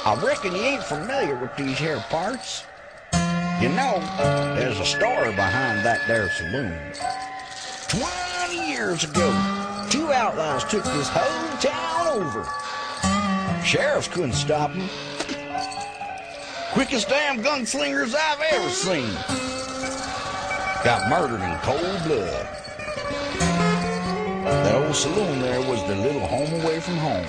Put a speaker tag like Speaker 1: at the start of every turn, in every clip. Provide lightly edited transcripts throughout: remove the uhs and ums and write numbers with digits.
Speaker 1: I reckon you ain't familiar with these here parts. You know, there's a story behind that there saloon. 20 years ago, two outlaws took this whole town over. Sheriffs couldn't stop them. Quickest damn gunslingers I've ever seen. Got murdered in cold blood. That old saloon there was their little home away from home.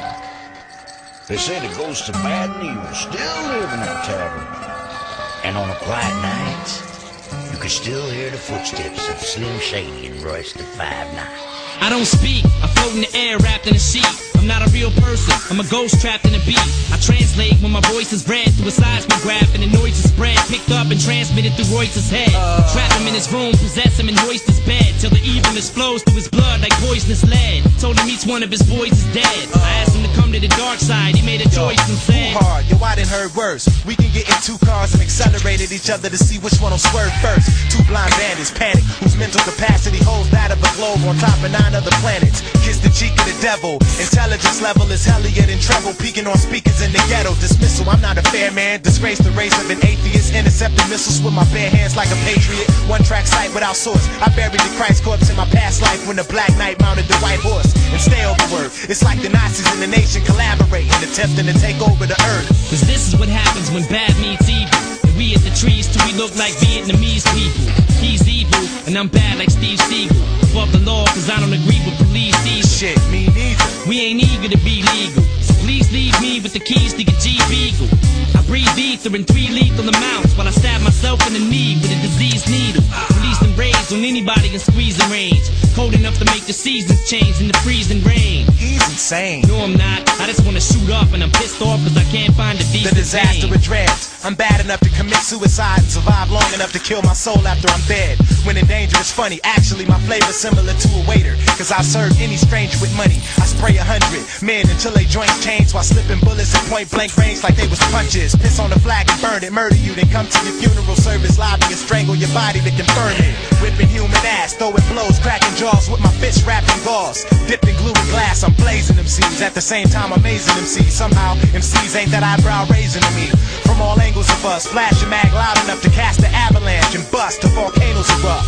Speaker 1: They say the ghosts of bad and evil still live in that tavern. And on a quiet night, you could still hear the footsteps of Slim Shady and Royce the 5'9".
Speaker 2: I don't speak, I float in the air wrapped in a sheet. I'm not a real person, I'm a ghost trapped in a beat. I translate when my voice is read through a seismograph and the noise is spread, picked up and transmitted through Royce's head. Trap him in his room, possess him and hoist his bed, till the evilness flows through his blood like poisonous lead. Told him each one of his boys is dead. I asked him to come to the dark side, he made a choice and said,
Speaker 3: too hard, yo, I done heard worse. We can get in two cars and accelerate at each other to see which one will swerve first. Two blind bandits panic, whose mental capacity holds that of a globe on top of 9 other planets. Kiss the cheek of the devil, intelligence level is hellier than treble, peeking on speakers in the ghetto. Dismissal, I'm not a fair man, disgrace the race of an atheist, intercepting missiles with my bare hands like a patriot. One track sight without source, I buried the Christ corpse in my past life when the Black Knight mounted the white horse. And stay overworked, it's like the Nazis in the nation collaborating, attempting to take over the earth.
Speaker 2: Cause this is what happens when bad meets evil. And we at the trees till we look like Vietnamese people. He's evil, and I'm bad like Steve Seagal. Above the law, cause I don't agree with police either.
Speaker 3: Shit, me neither.
Speaker 2: We ain't eager to be legal, so please leave me with the keys to your Jeep Eagle. I breathe ether in 3 lethal amounts while I stab myself in the knee with a diseased needle. Releasing rays on anybody in squeezing range. Cold enough to make the seasons change in the freezing rain.
Speaker 3: He's insane.
Speaker 2: No, I'm not. I just wanna shoot up and I'm pissed off cause I can't find a decent
Speaker 3: The disaster
Speaker 2: name.
Speaker 3: with dreads. I'm bad enough to commit suicide and survive long enough to kill my soul after I'm dead. When in danger it's funny, actually my flavor's similar to a waiter, cause I'll serve any stranger with money. I spray 100 men until they joints change while slipping bullets at point blank range like they was punches. Piss on the flag and burn it, murder you, then come to your funeral service lobby and strangle your body to confirm it. Whipping human ass, throwing blows, cracking jaws with my fists wrapped in gauze. Dipped in glue and glass, I'm blazing them seeds. At the same time amazing them seeds. Somehow MCs ain't that eyebrow raising to me. From all angles of us, flash your mag loud enough to cast the avalanche and bust till volcanoes erupt.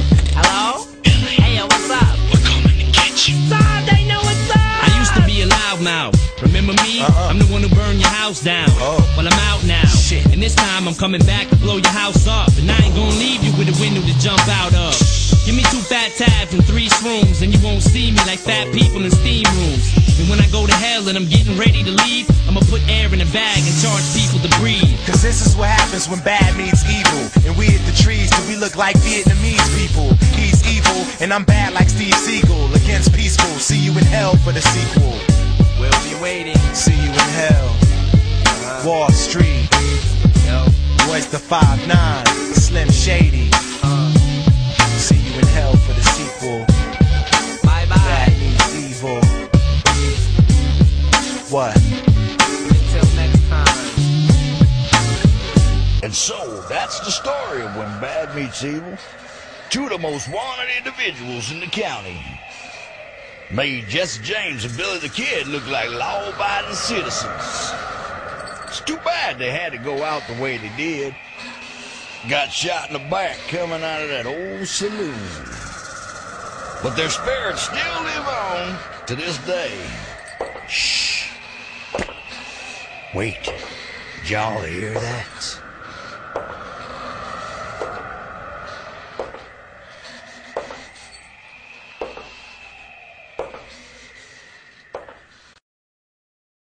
Speaker 2: Hello? Hey, yo, what's up?
Speaker 1: We're coming to get you.
Speaker 2: Stop, they know what's up! I used to be a loudmouth. Remember me? I'm the one who burned your house down. Well, I'm out now.
Speaker 3: Shit.
Speaker 2: And this time I'm coming back to blow your house up. And I ain't gonna leave you with a window to jump out of. Give me 2 fat tabs and 3 shrooms, and you won't see me like fat people in steam rooms. And when I go to hell and I'm getting ready to leave, I'ma put air in a bag and charge people to breathe.
Speaker 3: Cause this is what happens when bad meets evil. And we at the trees till we look like Vietnamese people. He's evil, and I'm bad like Steve Seagal. Against peaceful, see you in hell for the sequel.
Speaker 2: We'll be waiting.
Speaker 3: See you in hell. Wall Street. Royce the 5'9", Slim Shady. See you in hell for the sequel.
Speaker 2: Bye bye.
Speaker 3: Bad meets evil. What?
Speaker 2: Until next time.
Speaker 1: And so, that's the story of when bad meets evil. 2 of the most wanted individuals in the county. Made Jesse James and Billy the Kid look like law-abiding citizens. It's too bad they had to go out the way they did. Got shot in the back coming out of that old saloon. But their spirits still live on to this day. Shh. Wait. Did y'all hear that?